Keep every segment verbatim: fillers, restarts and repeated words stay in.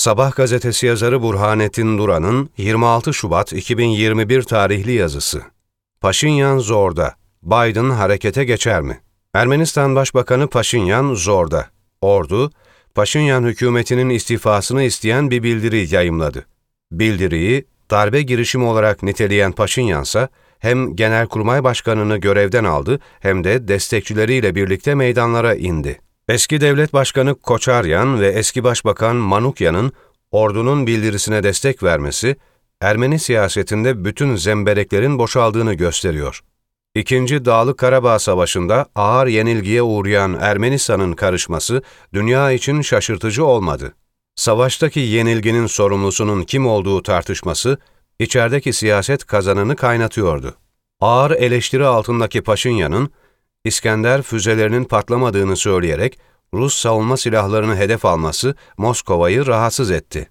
Sabah gazetesi yazarı Burhanettin Duran'ın yirmi altı Şubat iki bin yirmi bir tarihli yazısı. Paşinyan zorda. Biden harekete geçer mi? Ermenistan Başbakanı Paşinyan zorda. Ordu, Paşinyan hükümetinin istifasını isteyen bir bildiri yayımladı. Bildiriyi darbe girişimi olarak niteleyen Paşinyansa hem Genelkurmay Başkanı'nı görevden aldı hem de destekçileriyle birlikte meydanlara indi. Eski Devlet Başkanı Koçaryan ve eski Başbakan Manukyan'ın ordunun bildirisine destek vermesi, Ermeni siyasetinde bütün zembereklerin boşaldığını gösteriyor. İkinci Dağlık Karabağ Savaşı'nda ağır yenilgiye uğrayan Ermenistan'ın karışması dünya için şaşırtıcı olmadı. Savaştaki yenilginin sorumlusunun kim olduğu tartışması, içerideki siyaset kazanını kaynatıyordu. Ağır eleştiri altındaki Paşinyan'ın, İskender füzelerinin patlamadığını söyleyerek Rus savunma silahlarını hedef alması Moskova'yı rahatsız etti.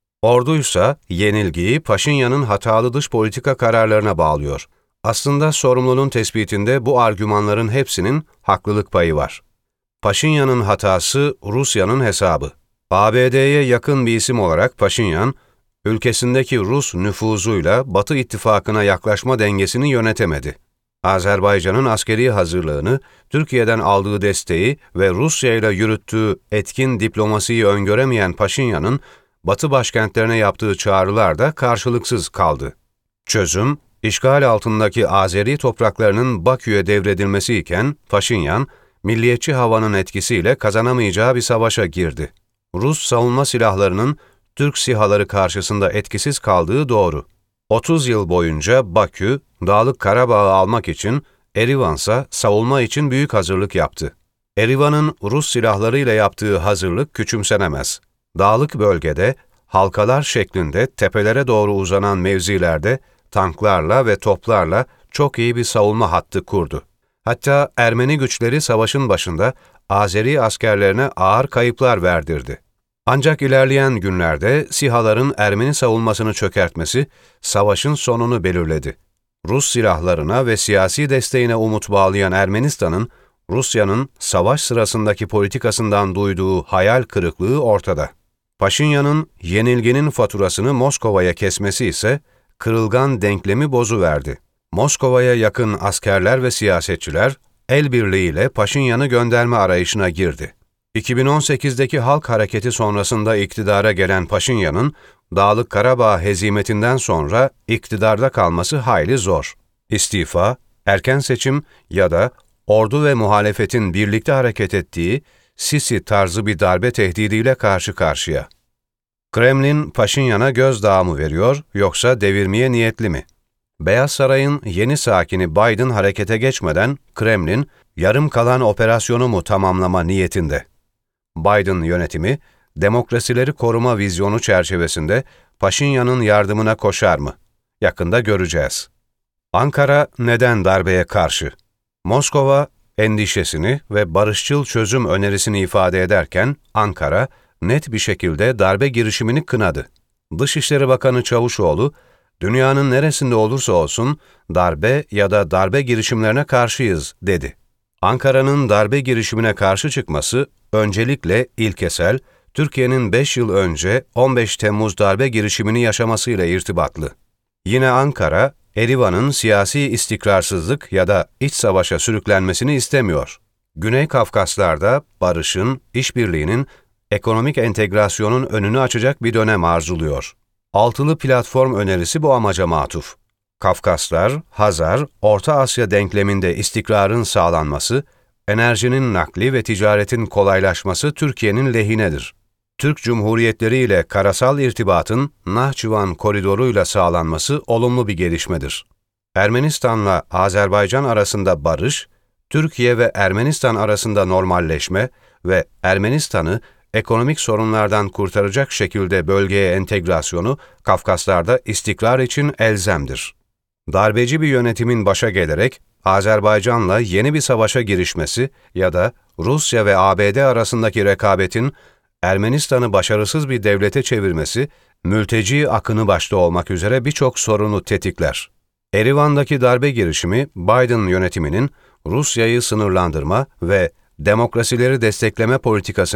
Orduysa yenilgiyi Paşinyan'ın hatalı dış politika kararlarına bağlıyor. Aslında sorumlunun tespitinde bu argümanların hepsinin haklılık payı var. Paşinyan'ın hatası Rusya'nın hesabı. A B D'ye yakın bir isim olarak Paşinyan, ülkesindeki Rus nüfuzuyla Batı ittifakına yaklaşma dengesini yönetemedi. Azerbaycan'ın askeri hazırlığını, Türkiye'den aldığı desteği ve Rusya ile yürüttüğü etkin diplomasiyi öngöremeyen Paşinyan'ın Batı başkentlerine yaptığı çağrılar da karşılıksız kaldı. Çözüm, işgal altındaki Azeri topraklarının Bakü'ye devredilmesi iken Paşinyan, milliyetçi havanın etkisiyle kazanamayacağı bir savaşa girdi. Rus savunma silahlarının Türk SİHA'ları karşısında etkisiz kaldığı doğru. otuz yıl boyunca Bakü, Dağlık Karabağ'ı almak için, Erivan'sa savunma için büyük hazırlık yaptı. Erivan'ın Rus silahlarıyla yaptığı hazırlık küçümsenemez. Dağlık bölgede, halkalar şeklinde tepelere doğru uzanan mevzilerde, tanklarla ve toplarla çok iyi bir savunma hattı kurdu. Hatta Ermeni güçleri savaşın başında Azeri askerlerine ağır kayıplar verdirdi. Ancak ilerleyen günlerde SİHA'ların Ermeni savunmasını çökertmesi, savaşın sonunu belirledi. Rus silahlarına ve siyasi desteğine umut bağlayan Ermenistan'ın, Rusya'nın savaş sırasındaki politikasından duyduğu hayal kırıklığı ortada. Paşinyan'ın yenilginin faturasını Moskova'ya kesmesi ise, kırılgan denklemi bozuverdi. Moskova'ya yakın askerler ve siyasetçiler, el birliğiyle Paşinyan'ı gönderme arayışına girdi. iki bin on sekizdeki halk hareketi sonrasında iktidara gelen Paşinyan'ın, Dağlık Karabağ hezimetinden sonra iktidarda kalması hayli zor. İstifa, erken seçim ya da ordu ve muhalefetin birlikte hareket ettiği Sisi tarzı bir darbe tehdidiyle karşı karşıya. Kremlin, Paşinyan'a gözdağı mı veriyor yoksa devirmeye niyetli mi? Beyaz Saray'ın yeni sakini Biden harekete geçmeden Kremlin, yarım kalan operasyonu mu tamamlama niyetinde? Biden yönetimi, demokrasileri koruma vizyonu çerçevesinde Paşinyan'ın yardımına koşar mı? Yakında göreceğiz. Ankara neden darbeye karşı? Moskova, endişesini ve barışçıl çözüm önerisini ifade ederken Ankara, net bir şekilde darbe girişimini kınadı. Dışişleri Bakanı Çavuşoğlu, dünyanın neresinde olursa olsun darbe ya da darbe girişimlerine karşıyız, dedi. Ankara'nın darbe girişimine karşı çıkması, öncelikle ilkesel, Türkiye'nin beş yıl önce on beş Temmuz darbe girişimini yaşamasıyla irtibatlı. Yine Ankara, Erivan'ın siyasi istikrarsızlık ya da iç savaşa sürüklenmesini istemiyor. Güney Kafkaslar'da barışın, işbirliğinin, ekonomik entegrasyonun önünü açacak bir dönem arzuluyor. Altılı platform önerisi bu amaca matuf. Kafkaslar, Hazar, Orta Asya denkleminde istikrarın sağlanması, enerjinin nakli ve ticaretin kolaylaşması Türkiye'nin lehinedir. Türk Cumhuriyetleri ile karasal irtibatın Nahçıvan koridoruyla sağlanması olumlu bir gelişmedir. Ermenistan'la Azerbaycan arasında barış, Türkiye ve Ermenistan arasında normalleşme ve Ermenistan'ı ekonomik sorunlardan kurtaracak şekilde bölgeye entegrasyonu Kafkaslar'da istikrar için elzemdir. Darbeci bir yönetimin başa gelerek Azerbaycan'la yeni bir savaşa girişmesi ya da Rusya ve A B D arasındaki rekabetin Ermenistan'ı başarısız bir devlete çevirmesi, mülteci akını başta olmak üzere birçok sorunu tetikler. Erivan'daki darbe girişimi, Biden yönetiminin Rusya'yı sınırlandırma ve demokrasileri destekleme politikasının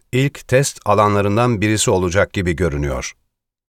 ilk test alanlarından birisi olacak gibi görünüyor.